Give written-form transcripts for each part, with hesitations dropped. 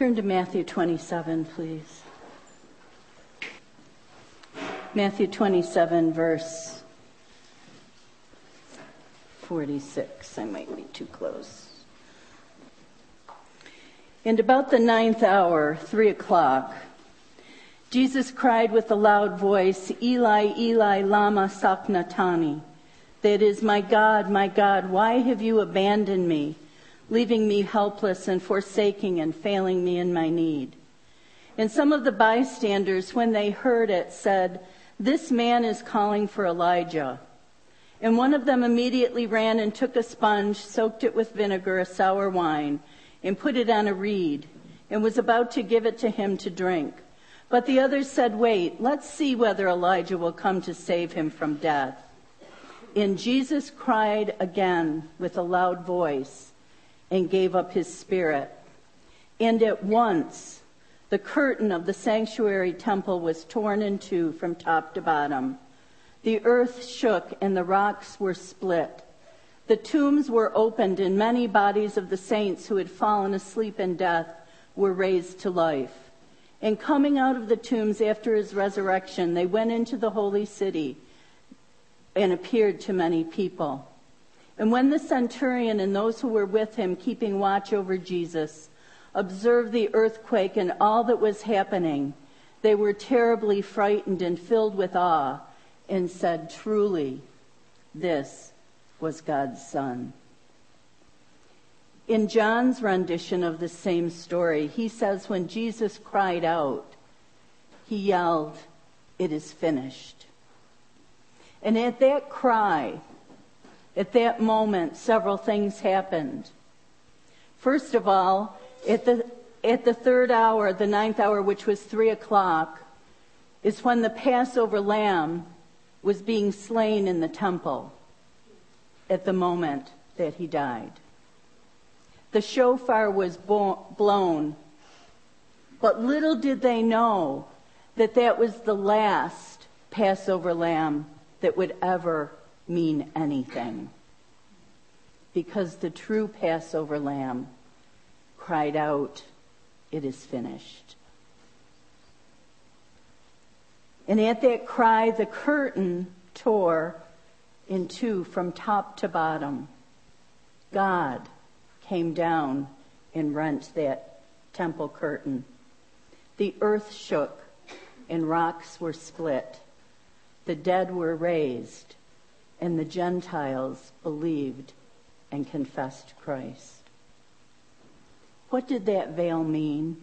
Turn to Matthew 27, please. Matthew 27, verse 46. I might be too close. And about the 9th hour, 3:00, Jesus cried with a loud voice, Eli, Eli, lama sabachthani. That is, my God, why have you abandoned me, leaving me helpless and forsaking and failing me in my need? And some of the bystanders, when they heard it, said, this man is calling for Elijah. And one of them immediately ran and took a sponge, soaked it with vinegar, a sour wine, and put it on a reed, and was about to give it to him to drink. But the others said, wait, let's see whether Elijah will come to save him from death. And Jesus cried again with a loud voice and gave up his spirit. And at once the curtain of the sanctuary temple was torn in two from top to bottom. The earth shook and the rocks were split. The tombs were opened and many bodies of the saints who had fallen asleep in death were raised to life. And coming out of the tombs after his resurrection, they went into the holy city and appeared to many people. And when the centurion and those who were with him, keeping watch over Jesus, observed the earthquake and all that was happening, they were terribly frightened and filled with awe, and said, truly, this was God's Son. In John's rendition of the same story, he says when Jesus cried out, he yelled, it is finished. And at that cry, at that moment, several things happened. First of all, at the third hour, the 9th hour, which was 3:00, is when the Passover lamb was being slain in the temple at the moment that he died. The shofar was blown, but little did they know that that was the last Passover lamb that would ever mean anything. Because the true Passover lamb cried out, it is finished. And at that cry, the curtain tore in two from top to bottom. God came down and rent that temple curtain. The earth shook and rocks were split. The dead were raised, and the Gentiles believed and confessed Christ. What did that veil mean?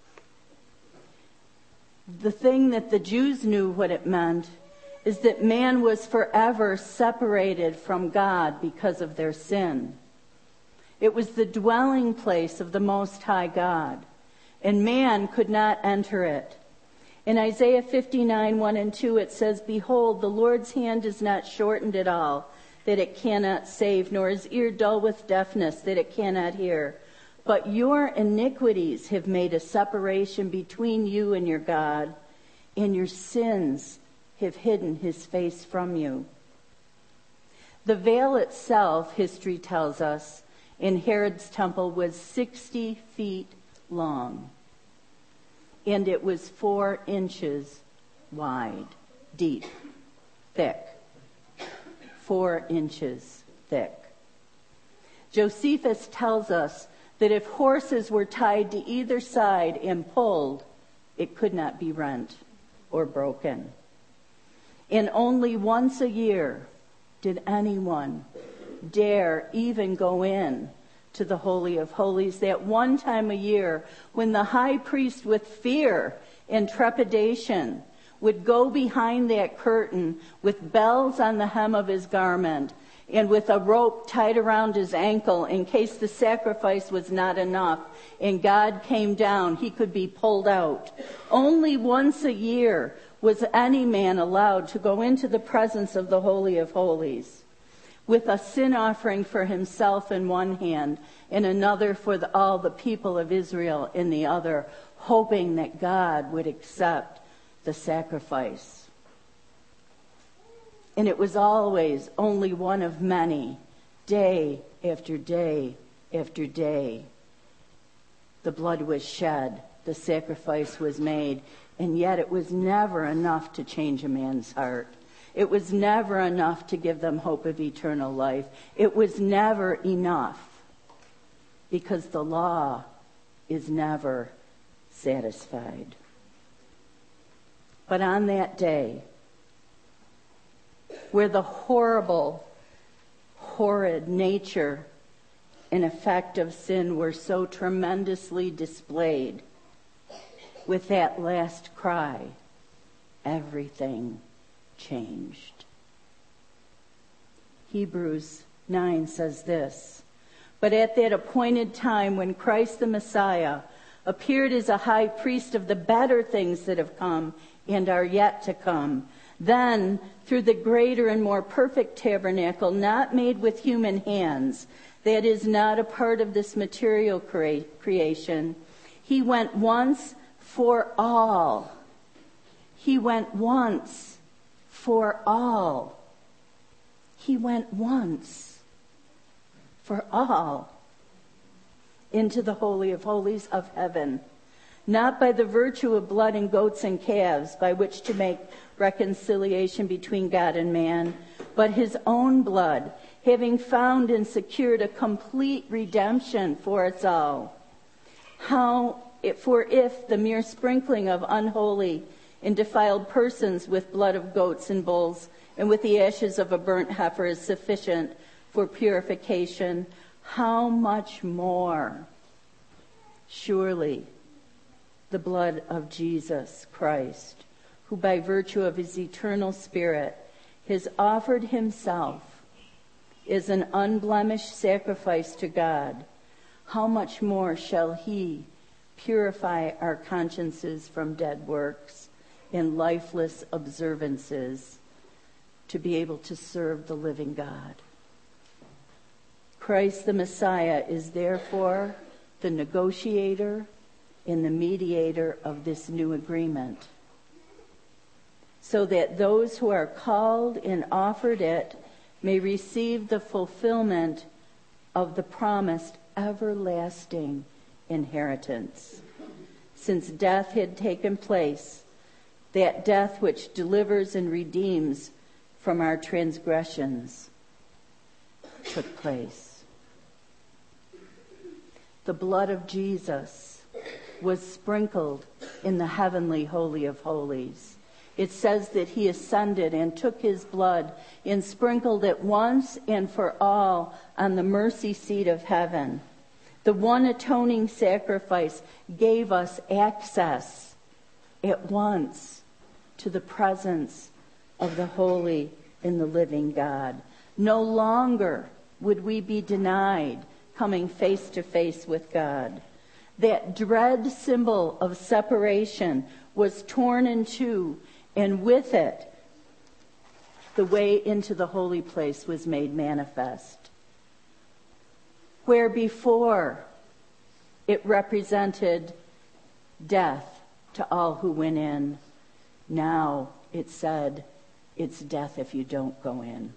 The thing that the Jews knew what it meant is that man was forever separated from God because of their sin. It was the dwelling place of the Most High God, and man could not enter it. In Isaiah 59, 1 and 2, it says, behold, the Lord's hand is not shortened at all, that it cannot save, nor his ear dull with deafness, that it cannot hear. But your iniquities have made a separation between you and your God, and your sins have hidden his face from you. The veil itself, history tells us, in Herod's temple was 60 feet long, and it was 4 inches wide, deep, thick. 4 inches thick. Josephus tells us that if horses were tied to either side and pulled, it could not be rent or broken. And only once a year did anyone dare even go in to the Holy of Holies, that one time a year when the high priest with fear and trepidation would go behind that curtain with bells on the hem of his garment and with a rope tied around his ankle in case the sacrifice was not enough and God came down, he could be pulled out. Only once a year was any man allowed to go into the presence of the Holy of Holies with a sin offering for himself in one hand and another for all the people of Israel in the other, hoping that God would accept the sacrifice. And it was always only one of many, day after day after day. The blood was shed, the sacrifice was made, and yet it was never enough to change a man's heart. It was never enough to give them hope of eternal life. It was never enough, because the law is never satisfied. But on that day, where the horrid nature and effect of sin were so tremendously displayed, with that last cry, everything changed. Hebrews 9 says this, "But at that appointed time when Christ the Messiah appeared as a high priest of the better things that have come and are yet to come, then through the greater and more perfect tabernacle, not made with human hands, that is not a part of this material creation, he went once for all." He went once for all. He went once for all into the Holy of Holies of heaven, not by the virtue of blood and goats and calves, by which to make reconciliation between God and man, but his own blood, having found and secured a complete redemption for us all. For if the mere sprinkling of unholy and defiled persons with blood of goats and bulls and with the ashes of a burnt heifer is sufficient for purification, how much more surely the blood of Jesus Christ, who by virtue of his eternal Spirit has offered himself as an unblemished sacrifice to God, how much more shall he purify our consciences from dead works and lifeless observances to be able to serve the living God. Christ the Messiah is therefore the negotiator and the mediator of this new agreement, so that those who are called and offered it may receive the fulfillment of the promised everlasting inheritance. Since death had taken place, that death which delivers and redeems from our transgressions took place. The blood of Jesus was sprinkled in the heavenly Holy of Holies. It says that he ascended and took his blood and sprinkled it once and for all on the mercy seat of heaven. The one atoning sacrifice gave us access at once to the presence of the holy and the living God. No longer would we be denied coming face to face with God. That dread symbol of separation was torn in two, and with it, the way into the holy place was made manifest. Where before it represented death to all who went in, now it said it's death if you don't go in.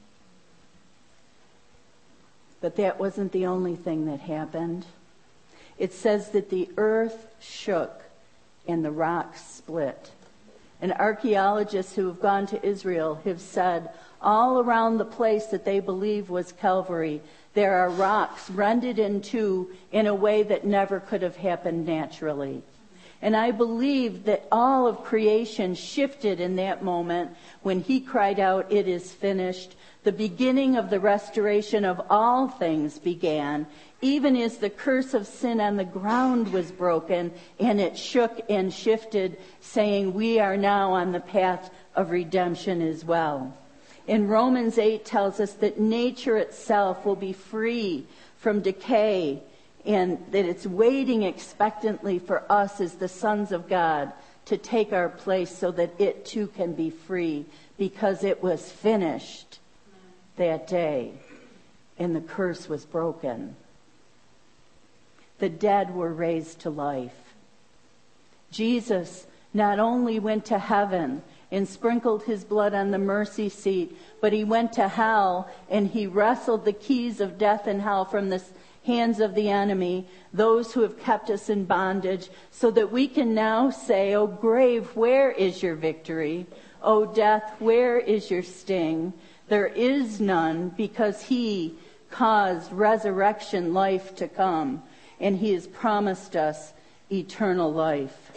But that wasn't the only thing that happened. It says that the earth shook and the rocks split. And archaeologists who have gone to Israel have said all around the place that they believe was Calvary, there are rocks rended in two in a way that never could have happened naturally. And I believe that all of creation shifted in that moment when he cried out, "It is finished." The beginning of the restoration of all things began, even as the curse of sin on the ground was broken, and it shook and shifted, saying, we are now on the path of redemption as well. And Romans 8 tells us that nature itself will be free from decay, and that it's waiting expectantly for us as the sons of God to take our place so that it too can be free, because it was finished that day and the curse was broken. The dead were raised to life. Jesus not only went to heaven and sprinkled his blood on the mercy seat, but he went to hell and he wrestled the keys of death and hell from the hands of the enemy, those who have kept us in bondage, so that we can now say, O grave, where is your victory? O death, where is your sting? There is none, because he caused resurrection life to come, and he has promised us eternal life.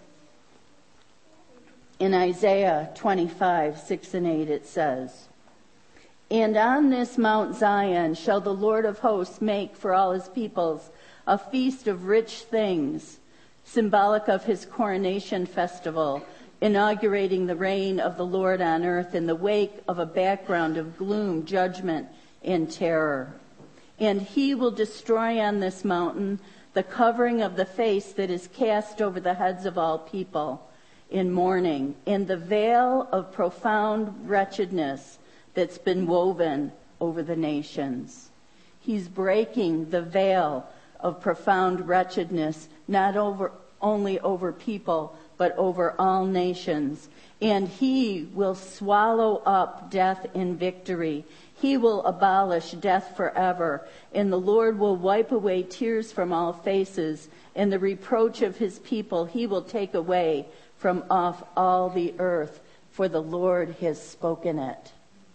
In Isaiah 25, 6 and 8, it says, and on this Mount Zion shall the Lord of hosts make for all his peoples a feast of rich things, symbolic of his coronation festival, inaugurating the reign of the Lord on earth in the wake of a background of gloom, judgment, and terror. And he will destroy on this mountain the covering of the face that is cast over the heads of all people in mourning, and the veil of profound wretchedness that's been woven over the nations. He's breaking the veil of profound wretchedness, not only over people, but over all nations. And he will swallow up death in victory. He will abolish death forever. And the Lord will wipe away tears from all faces. And the reproach of his people he will take away from off all the earth. For the Lord has spoken it.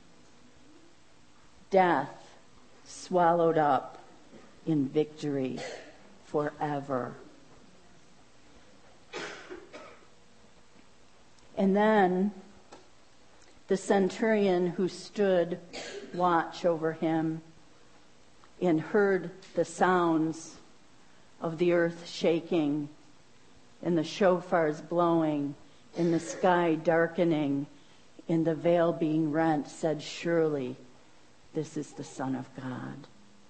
Death swallowed up in victory forever. And then the centurion who stood watch over him and heard the sounds of the earth shaking and the shofars blowing and the sky darkening and the veil being rent said, surely this is the Son of God.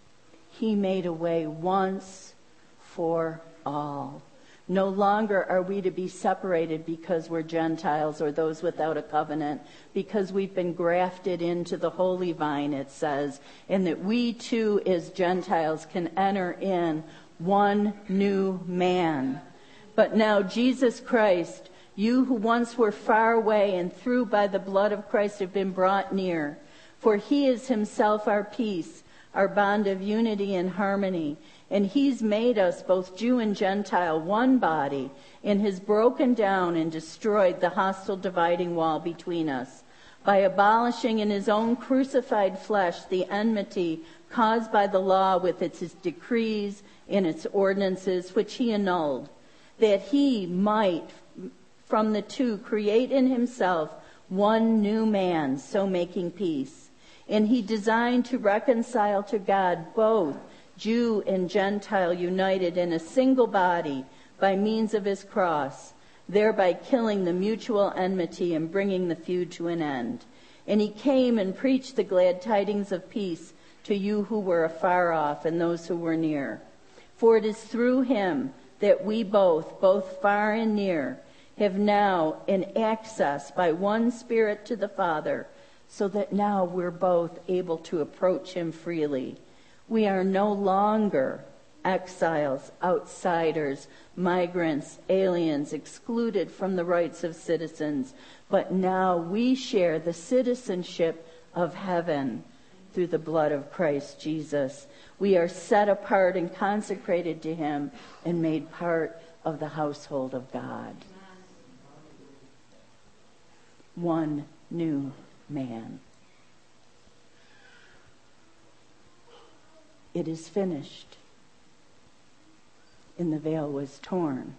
He made a way once for all. No longer are we to be separated because we're Gentiles or those without a covenant, because we've been grafted into the holy vine, it says, and that we too as Gentiles can enter in one new man. But now Jesus Christ, you who once were far away and through by the blood of Christ have been brought near. For he is himself our peace, our bond of unity and harmony. And he's made us, both Jew and Gentile, one body, and has broken down and destroyed the hostile dividing wall between us, by abolishing in his own crucified flesh the enmity caused by the law with its decrees and its ordinances, which he annulled, that he might from the two create in himself one new man, so making peace. And he designed to reconcile to God both Jew and Gentile united in a single body by means of his cross, thereby killing the mutual enmity and bringing the feud to an end. And he came and preached the glad tidings of peace to you who were afar off and those who were near. For it is through him that we both far and near, have now an access by one Spirit to the Father, so that now we're both able to approach him freely. We are no longer exiles, outsiders, migrants, aliens, excluded from the rights of citizens, but now we share the citizenship of heaven through the blood of Christ Jesus. We are set apart and consecrated to him and made part of the household of God. One new man. It is finished. And the veil was torn.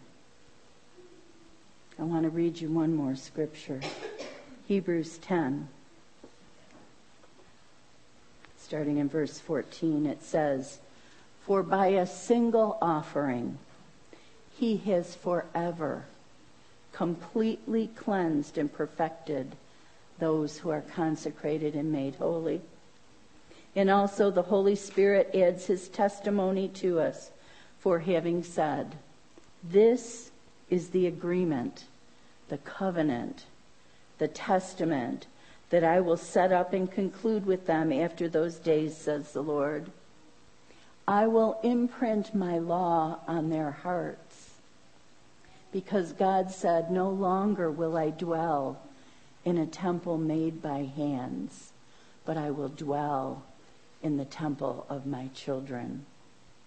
I want to read you one more scripture. Hebrews 10. Starting in verse 14, it says, for by a single offering he has forever completely cleansed and perfected those who are consecrated and made holy. And also the Holy Spirit adds his testimony to us, for having said, this is the agreement, the covenant, the testament that I will set up and conclude with them after those days, says the Lord. I will imprint my law on their hearts, because God said, no longer will I dwell in a temple made by hands, but I will dwell in the temple of my children.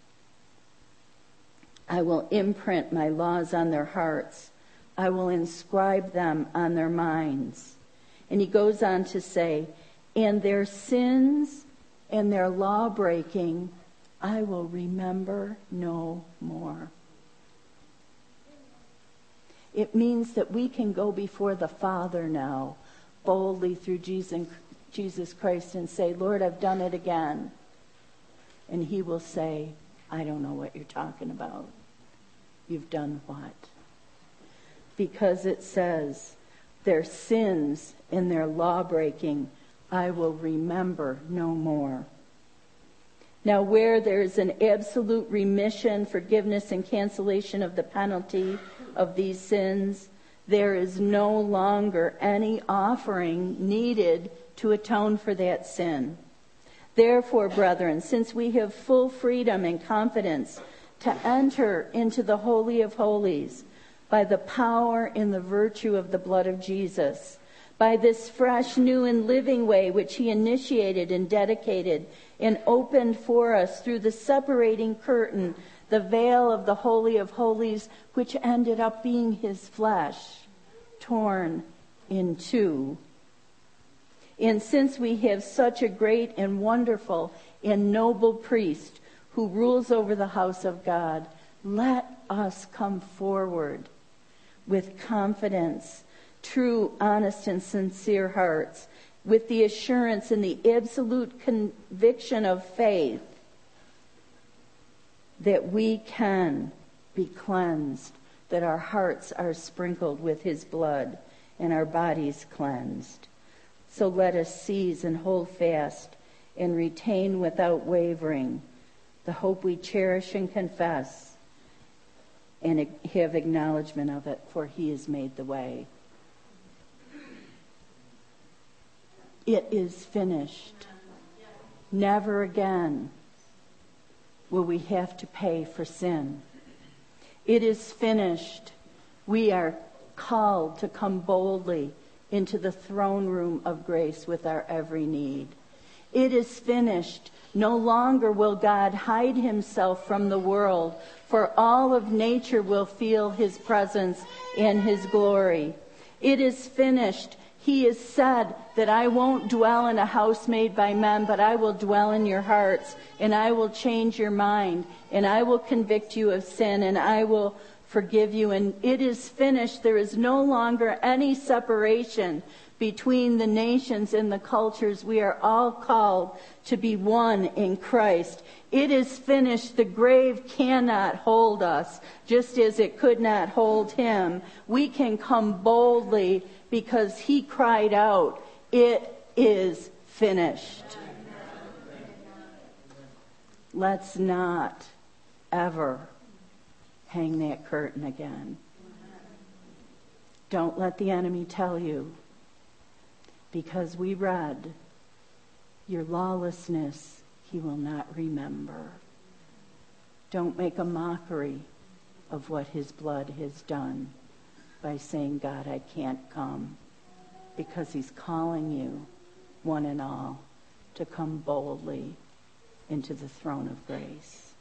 I will imprint my laws on their hearts. I will inscribe them on their minds. And he goes on to say, and their sins and their law breaking I will remember no more. It means that we can go before the Father now, boldly through Jesus Christ, and say, Lord, I've done it again. And he will say, I don't know what you're talking about. You've done what? Because it says, their sins and their law breaking I will remember no more. Now, where there is an absolute remission, forgiveness, and cancellation of the penalty of these sins, there is no longer any offering needed to atone for that sin. Therefore, brethren, since we have full freedom and confidence to enter into the Holy of Holies by the power and the virtue of the blood of Jesus, by this fresh, new, and living way which he initiated and dedicated and opened for us through the separating curtain, the veil of the Holy of Holies, which ended up being his flesh, torn in two. And since we have such a great and wonderful and noble priest who rules over the house of God, let us come forward with confidence, true, honest, and sincere hearts, with the assurance and the absolute conviction of faith that we can be cleansed, that our hearts are sprinkled with his blood and our bodies cleansed. So let us seize and hold fast and retain without wavering the hope we cherish and confess, and have acknowledgement of it, for he has made the way. It is finished. Never again will we have to pay for sin. It is finished. We are called to come boldly into the throne room of grace with our every need. It is finished. No longer will God hide himself from the world, for all of nature will feel his presence and his glory. It is finished. He has said that I won't dwell in a house made by men, but I will dwell in your hearts, and I will change your mind, and I will convict you of sin, and I will forgive you. And it is finished. There is no longer any separation between the nations and the cultures. We are all called to be one in Christ. It is finished. The grave cannot hold us, just as it could not hold him. We can come boldly because he cried out, "It is finished." Let's not ever hang that curtain again. Don't let the enemy tell you, because we read, your lawlessness he will not remember. Don't make a mockery of what his blood has done by saying, God, I can't come, because he's calling you, one and all, to come boldly into the throne of grace.